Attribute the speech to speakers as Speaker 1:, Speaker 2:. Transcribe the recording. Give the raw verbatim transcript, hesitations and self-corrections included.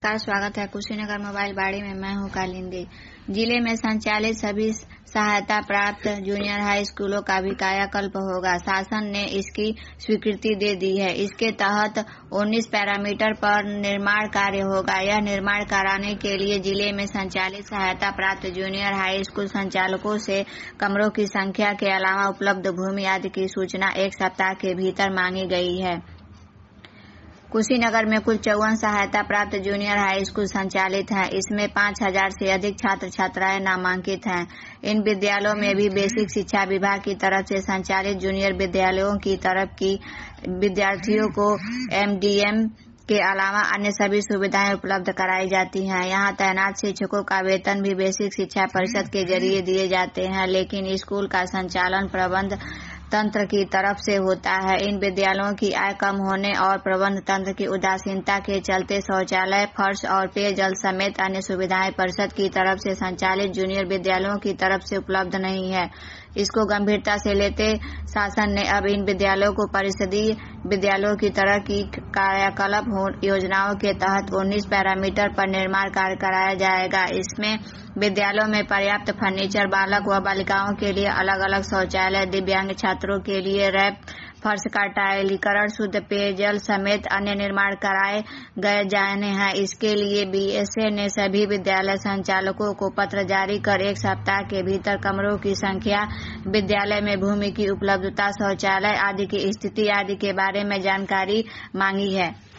Speaker 1: का स्वागत है। कुशीनगर मोबाइल बाड़ी में मैं हूं कालिंदी। जिले में संचालित सभी सहायता प्राप्त जूनियर हाई स्कूलों का भी कायाकल्प होगा। शासन ने इसकी स्वीकृति दे दी है। इसके तहत उन्नीस पैरामीटर पर निर्माण कार्य होगा। यह निर्माण कराने के लिए जिले में संचालित सहायता प्राप्त जूनियर हाई स्कूल संचालकों से कमरों की संख्या के अलावा उपलब्ध भूमि आदि की सूचना एक सप्ताह के भीतर मांगी गई है। कुशीनगर में कुल चौवन सहायता प्राप्त जूनियर हाई स्कूल संचालित हैं। इसमें पाँच हजार से अधिक छात्र छात्राएं नामांकित हैं। इन विद्यालयों में भी बेसिक शिक्षा विभाग की तरफ से संचालित जूनियर विद्यालयों की तरफ की विद्यार्थियों को एमडीएम के अलावा अन्य सभी सुविधाएं उपलब्ध कराई जाती हैं। यहाँ तैनात शिक्षकों का वेतन भी बेसिक शिक्षा परिषद के जरिए दिए जाते हैं, लेकिन स्कूल का संचालन प्रबंध तंत्र की तरफ से होता है। इन विद्यालयों की आय कम होने और प्रबंध तंत्र की उदासीनता के चलते शौचालय, फर्श और पेयजल समेत अन्य सुविधाएं परिषद की तरफ से संचालित जूनियर विद्यालयों की तरफ से उपलब्ध नहीं है। इसको गंभीरता से लेते शासन ने अब इन विद्यालयों को परिषदीय विद्यालयों की तरह की कायाकल्प योजनाओं के तहत उन्नीस पैरामीटर पर निर्माण कार्य कराया जाएगा। इसमें विद्यालयों में पर्याप्त फर्नीचर, बालक व बालिकाओं के लिए अलग अलग शौचालय, दिव्यांग छात्रों के लिए रैप, फर्श का टाइलीकरण, शुद्ध पेयजल समेत अन्य निर्माण कराए गए जाने हैं। इसके लिए बीएसए ने सभी विद्यालय संचालकों को पत्र जारी कर एक सप्ताह के भीतर कमरों की संख्या, विद्यालय में भूमि की उपलब्धता, शौचालय आदि की स्थिति आदि के बारे में जानकारी मांगी है।